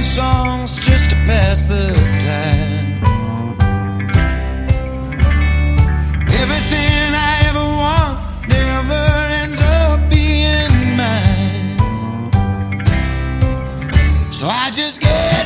songs just to pass the time. Everything I ever want never ends up being mine. So I just get